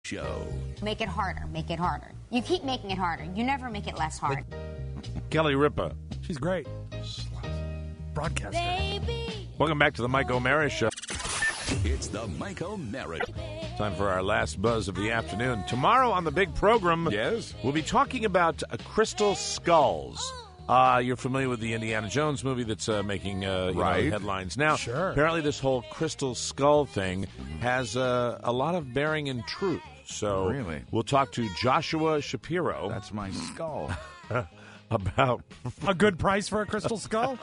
Show. Make it harder. Make it harder. You keep making it harder. You never make it less hard. Kelly Ripa. She's great. Broadcaster. Baby. Welcome back to the Mike O'Mara Show. It's the Mike O'Mara. Time for our last buzz of the afternoon. Tomorrow on the big program, Yes? we'll be talking about crystal skulls. You're familiar with the Indiana Jones movie that's making Right. headlines now. Sure. Apparently, this whole crystal skull thing has a lot of bearing in truth. So Really? we'll talk to Joshua Shapiro That's my skull. about A good price for a crystal skull?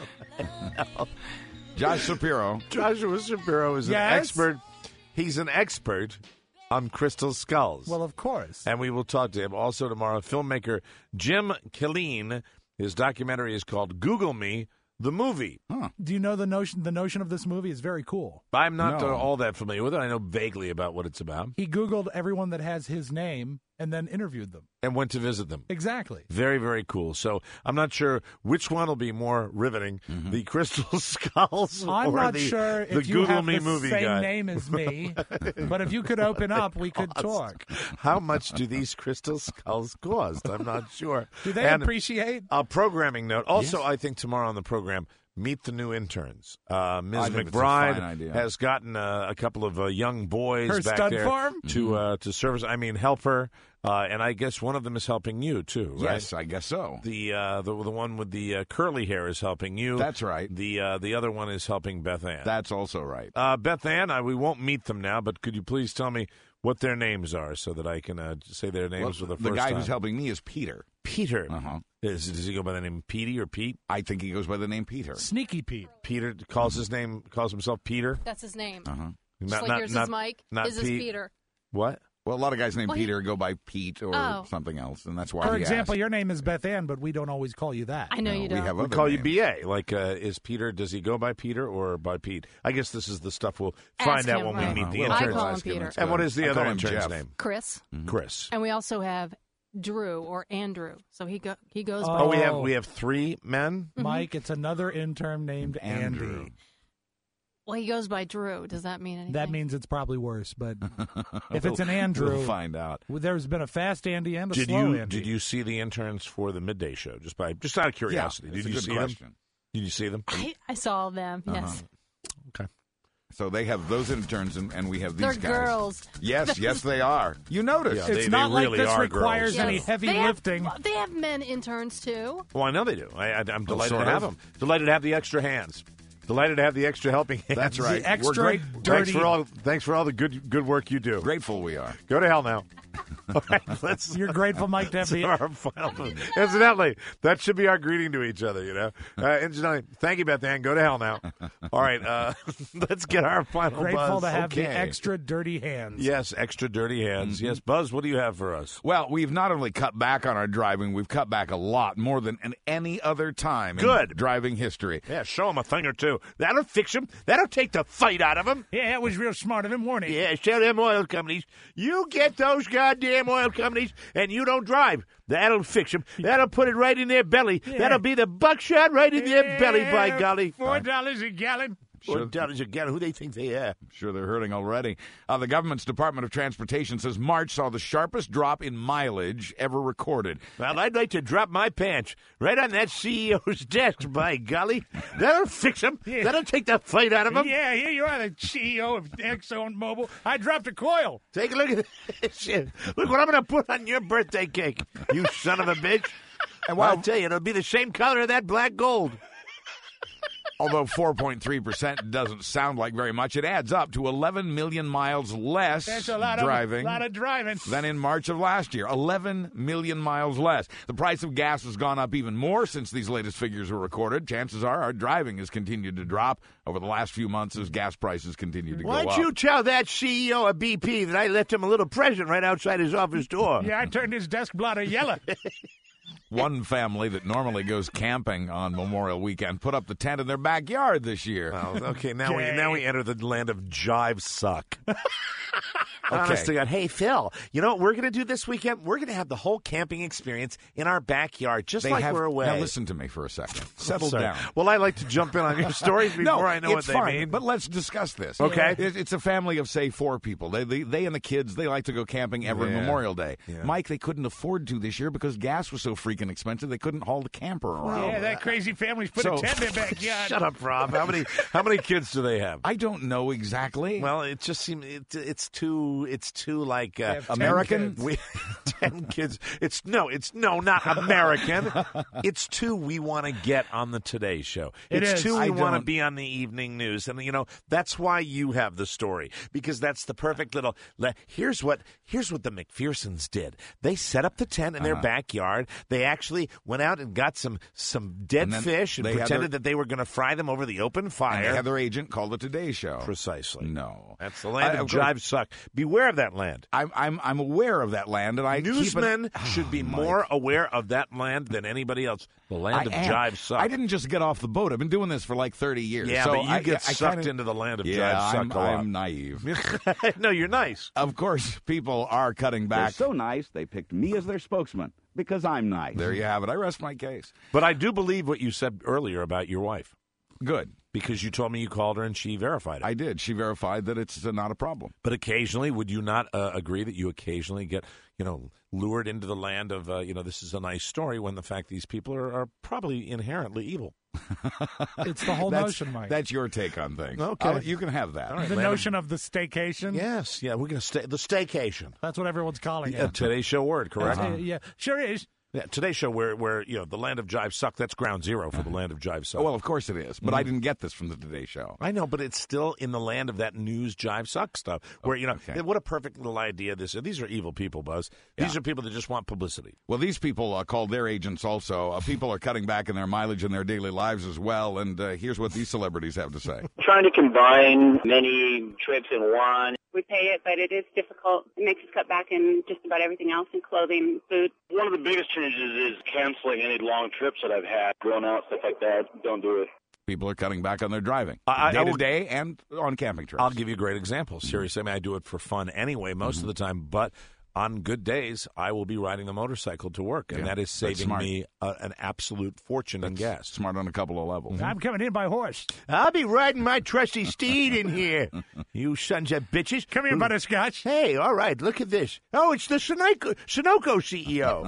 Josh Shapiro. Joshua Shapiro is an Yes? expert. He's an expert on crystal skulls. Well, of course. And we will talk to him also tomorrow. Filmmaker Jim Killeen. His documentary is called Google Me, the movie. Do you know the notion of this movie is very cool. I'm not No. all that familiar with it. I know vaguely about what it's about He Googled everyone that has his name and then interviewed them. and went to visit them. Exactly. Very, very cool. So I'm not sure which one will be more riveting, the crystal skulls I'm or not the, sure the if you Google have Me the movie same guy. name as me, but if you could open up, we could talk. How much do these crystal skulls cost? I'm not sure. Do they And appreciate? a programming note. Also, Yes. I think tomorrow on the program, meet the new interns. Ms. I think it's a McBride fine idea. has gotten a couple of young boys Her back stud there farm? to service. I mean, help her. And I guess one of them is helping you too, right? Yes, I guess so. The one with the curly hair is helping you. That's right. The other one is helping Beth Ann. That's also right. Beth Ann, we won't meet them now, but could you please tell me what their names are so that I can say their names for the first guy time? who's helping me is Peter. Peter. Uh-huh. Does he go by the name Petey or Pete? I think he goes by the name Peter. Sneaky Pete. Peter calls himself Peter. That's his name. Uh-huh. Just like yours is Mike. not His is Pete. Peter. What? Well, a lot of guys named Well, he- Peter go by Pete or Oh. something else, and that's why For he example, asked. your name is Beth Ann, but we don't always call you that. I know No, you we don't. have We other call names. you BA. Like, is Peter? Does he go by Peter or by Pete? I guess this is the stuff we'll Ask find out him, when right. we meet the Well, I interns. call him ask him, Peter. that's And what good. is the I other call him intern's Jeff. name? Chris. Chris. And we also have Drew or Andrew. So he goes by. Oh, we have three men. Mike, it's another intern named Andrew. Andy. Well, he goes by Drew. Does that mean anything? That means it's probably worse, but if it's an Andrew, We'll find out. there's been a fast Andy and a Did slow you Andy. did you see the interns for the midday show? Just out of curiosity, Yeah, it's did a you good see question. them? Did you see them? I saw them. Yes, Okay. So they have those interns, and we have these they're guys. girls. Yes, they are. You noticed. Yeah. It's They not really like this are requires girls. any Yes. heavy They have- lifting. They have men interns too. Well, I know they do. I'm delighted sort to have of. them. Delighted to have the extra hands. Delighted to have the extra helping hands. That's right. The extra We're dirty. Thanks for all the good work you do. grateful we are. Go to hell now. All right, let's. You're grateful, Mike, to have to the our final. Incidentally, that should be our greeting to each other. Incidentally, thank you, Beth Ann. Go to hell now. All right, let's get our final grateful buzz. to have the Okay. extra dirty hands. Yes, extra dirty hands. Yes, Buzz. What do you have for us? Well, we've not only cut back on our driving, we've cut back a lot more than in any other time in Good. driving history. Yeah, show him a thing or two. That'll fix him. That'll take the fight out of him. Yeah, that was real smart of him, wasn't he? Yeah, tell them oil companies, you get those goddamn oil companies and you don't drive. That'll fix them. That'll put it right in their belly. That'll be the buckshot right in their belly, by golly. $4 a gallon. $4 a gallon. Who they think they are? I'm sure they're hurting already. The government's Department of Transportation says March saw the sharpest drop in mileage ever recorded. Well, I'd like to drop my pants right on that CEO's desk, by golly. That'll fix him. Yeah. That'll take the fight out of him. Yeah, here you are, the CEO of ExxonMobil. I dropped a coil. Take a look at this shit. Look what I'm going to put on your birthday cake, you son of a bitch. And I'll tell you, it'll be the same color of that black gold. Although 4.3% doesn't sound like very much, it adds up to 11 million miles less That's a lot driving of driving. than in March of last year. 11 million miles less. The price of gas has gone up even more since these latest figures were recorded. Chances are our driving has continued to drop over the last few months as gas prices continue to Why go don't up. you tell that CEO of BP that I left him a little present right outside his office door? Yeah, I turned his desk blotter yellow. One family that normally goes camping on Memorial Weekend put up the tent in their backyard this year. Well, okay, now we enter the land of jive suck. Honest to God. Hey, Phil, you know what we're going to do this weekend? We're going to have the whole camping experience in our backyard, just we're away. Now, listen to me for a second. Settle down. Well, I like to jump in on your stories before I know what they mean. But let's discuss this. Okay. It's a family of, say, 4 people. They and the kids, they like to go camping every Memorial Day. Yeah. Mike, they couldn't afford to this year because gas was so freaking expensive, they couldn't haul the camper around. Yeah, that crazy family's put a tent in their backyard. Shut up, Rob. How many kids do they have? I don't know exactly. Well, it just seems it's too like American. 10 kids. It's not American. It's 2 we want to get on the Today Show. It's 2 we want to be on the evening news, and that's why you have the story, because that's the perfect little. Here's what the McPhersons did. They set up the tent in their backyard. They actually went out and got some dead fish and pretended that they were going to fry them over the open fire. And they had their agent call the Today Show. Precisely. No, that's the land of jive suck. Beware of that land. I'm aware of that land, and newsmen should be more aware of that land than anybody else. The land of jive suck. I didn't just get off the boat. I've been doing this for like 30 years. Yeah, so but you get sucked into the land of jive suck a lot. I'm naive. No, you're nice. Of course, people are cutting back. They're so nice, they picked me as their spokesman because I'm nice. There you have it. I rest my case. But I do believe what you said earlier about your wife. Good. Because you told me you called her and she verified it. I did. She verified that it's not a problem. But occasionally, would you not agree that you occasionally get, lured into the land of, this is a nice story, when the fact these people are probably inherently evil? It's the whole notion, Mike. That's your take on things. Okay. You can have that. Right, the notion of the staycation? Yes. Yeah, we're going to the staycation. That's what everyone's calling it. Today's Show word, correct? Yeah, sure is. Yeah, Today's Show where the land of jive suck, that's ground zero for the land of jive suck. Oh, well, of course it is. But I didn't get this from the Today Show. I know, but it's still in the land of that news jive suck stuff. Where, what a perfect little idea this is. These are evil people, Buzz. These are people that just want publicity. Well, these people called their agents also. People are cutting back in their mileage in their daily lives as well. And here's what these celebrities have to say. Trying to combine many trips in one. We pay it, but it is difficult. It makes us cut back in just about everything else, in clothing, food. One of the biggest changes is canceling any long trips that I've had, going out, stuff like that. Don't do it. People are cutting back on their driving, day to day and on camping trips. I'll give you a great example. Seriously, I do it for fun anyway most of the time, but on good days, I will be riding a motorcycle to work, and that is saving me an absolute fortune in gas. Smart on a couple of levels. I'm coming in by horse. I'll be riding my trusty steed in here. You sons of bitches. Come here, Butterscotch. Hey, all right, look at this. Oh, it's the Sunoco CEO.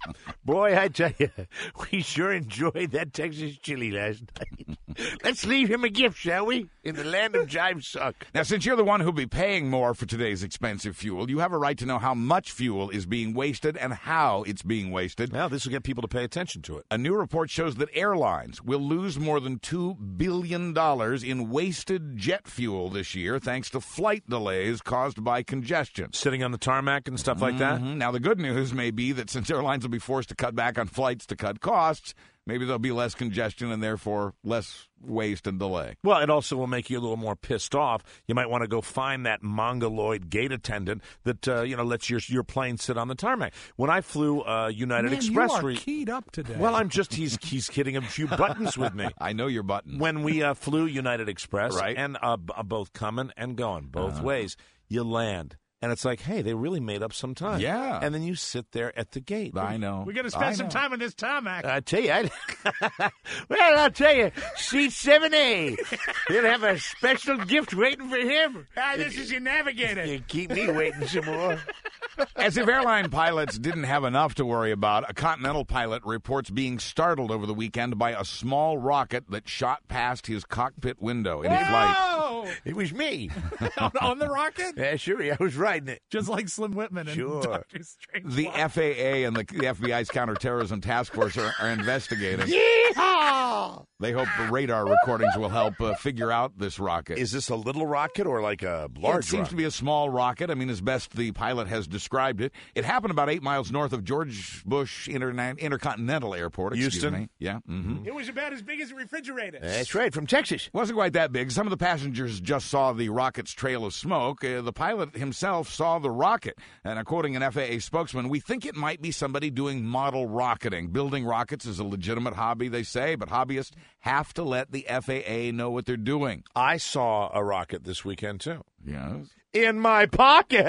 Boy, I tell you, we sure enjoyed that Texas chili last night. Let's leave him a gift, shall we? In the land of jive suck. Now, since you're the one who'll be paying more for today's expensive fuel, you have a right to know how much fuel is being wasted and how it's being wasted. Well, this will get people to pay attention to it. A new report shows that airlines will lose more than $2 billion in wasted jet fuel this year thanks to flight delays caused by congestion. Sitting on the tarmac and stuff like that? Now, the good news may be that since airlines will be forced to cut back on flights to cut costs, maybe there'll be less congestion and therefore less waste and delay. Well, it also will make you a little more pissed off. You might want to go find that mongoloid gate attendant that lets your plane sit on the tarmac. When I flew United Express, you are keyed up today. Well, he's hitting a few buttons with me. I know your buttons. When we flew United Express, right, and both coming and going both ways, you land. And it's like, hey, they really made up some time. Yeah. And then you sit there at the gate. I know. We're going to spend some time on this tarmac. I tell you, I'll tell you, seat 7A. He'll have a special gift waiting for him. This is your navigator. You keep me waiting some more. As if airline pilots didn't have enough to worry about, a Continental pilot reports being startled over the weekend by a small rocket that shot past his cockpit window in flight. It was me. On the rocket? Yeah, sure. I was riding it. Just like Slim Whitman and Dr. Strangelove. The FAA and the FBI's counterterrorism task force are investigating. Yeehaw! They hope the radar recordings will help figure out this rocket. Is this a little rocket or like a large It seems to be a small rocket. I mean, as best the pilot has described it. It happened about 8 miles north of George Bush Intercontinental Airport. Houston? Me. Yeah. Mm-hmm. It was about as big as a refrigerator. That's right, from Texas. Wasn't quite that big. Some of the passengers just saw the rocket's trail of smoke. The pilot himself himself saw the rocket. And quoting an FAA spokesman, we think it might be somebody doing model rocketing. Building rockets is a legitimate hobby, they say, but hobbyists have to let the FAA know what they're doing. I saw a rocket this weekend, too. Yes. In my pocket.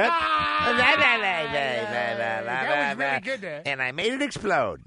That was really good there. And I made it explode.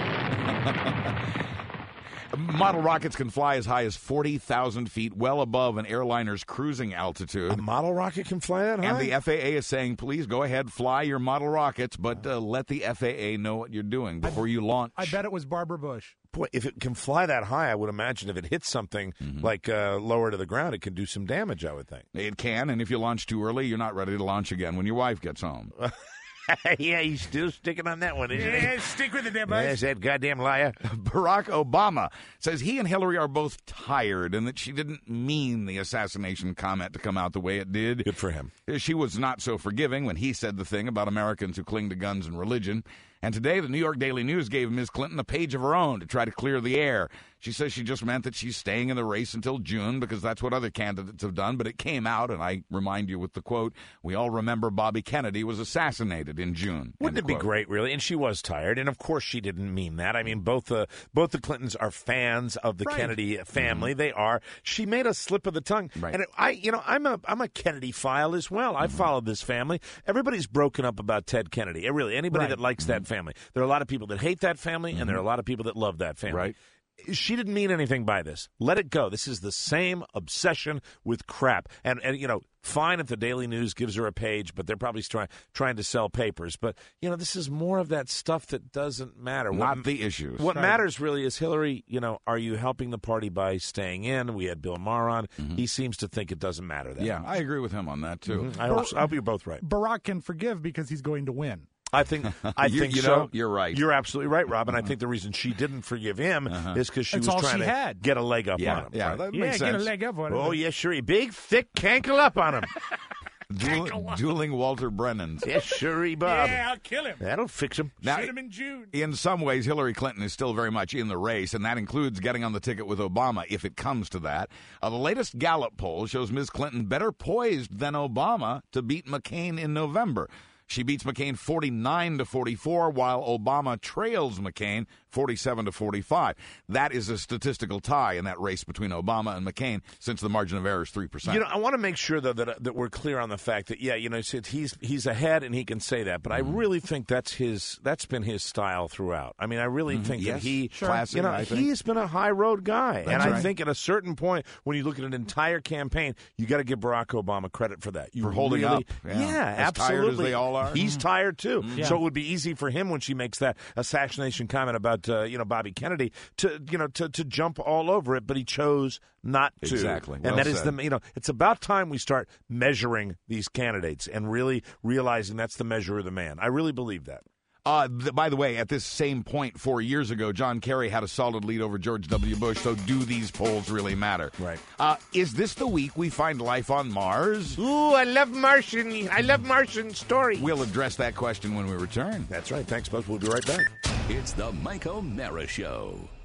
Model rockets can fly as high as 40,000 feet, well above an airliner's cruising altitude. A model rocket can fly that high? And the FAA is saying, please go ahead, fly your model rockets, but let the FAA know what you're doing before you launch. I bet it was Barbara Bush. Boy, if it can fly that high, I would imagine if it hits something like lower to the ground, it can do some damage, I would think. It can, and if you launch too early, you're not ready to launch again when your wife gets home. Yeah, he's still sticking on that one, isn't he? Yeah, stick with it there, bud. Yes, that goddamn liar. Barack Obama says he and Hillary are both tired and that she didn't mean the assassination comment to come out the way it did. Good for him. She was not so forgiving when he said the thing about Americans who cling to guns and religion. And today, the New York Daily News gave Ms. Clinton a page of her own to try to clear the air. She says she just meant that she's staying in the race until June because that's what other candidates have done. But it came out, and I remind you with the quote, we all remember Bobby Kennedy was assassinated in June. Wouldn't it be great, really? And she was tired. And, of course, she didn't mean that. I mean, both the Clintons are fans of the Kennedy family. They are. She made a slip of the tongue. Right. And I'm a Kennedy file as well. I followed this family. Everybody's broken up about Ted Kennedy. Really, anybody that likes that family. There are a lot of people that hate that family, and there are a lot of people that love that family. Right. She didn't mean anything by this. Let it go. This is the same obsession with crap. And fine if the Daily News gives her a page, but they're probably trying to sell papers. But, this is more of that stuff that doesn't matter. Not the issues. What matters really is, Hillary, are you helping the party by staying in? We had Bill Maher on. He seems to think it doesn't matter that much. I agree with him on that, too. I hope you're both right. Barack can forgive because he's going to win. I think you so. Know, you're right. You're absolutely right, Rob. And I think the reason she didn't forgive him is because she was trying to get a leg up on him. Yeah, right? that makes sense. Get a leg up on him. Oh, yeah, sure. Big, thick cankle up on him. Dueling Walter Brennans. Yes, sure, Bob. Yeah, I'll kill him. That'll fix him. Now, shoot him in June. In some ways, Hillary Clinton is still very much in the race, and that includes getting on the ticket with Obama if it comes to that. The latest Gallup poll shows Ms. Clinton better poised than Obama to beat McCain in November. She beats McCain 49-44, while Obama trails McCain 47-45. That is a statistical tie in that race between Obama and McCain, since the margin of error is 3%. I want to make sure though that we're clear on the fact that he's ahead and he can say that, but I really think that's been his style throughout. I mean, I really think that he's been a high road guy, I think at a certain point when you look at an entire campaign, you got to give Barack Obama credit for that. For holding up, absolutely. Tired as they all are. He's tired too, so it would be easy for him when she makes that assassination comment about Bobby Kennedy to jump all over it, but he chose not to. Exactly, and that is it's about time we start measuring these candidates and really realizing that's the measure of the man. I really believe that. By the way, at this same point 4 years ago, John Kerry had a solid lead over George W. Bush, so do these polls really matter? Right. Is this the week we find life on Mars? Ooh, I love Martian story. We'll address that question when we return. That's right. Thanks, Buzz. We'll be right back. It's the Mike O'Mara Show.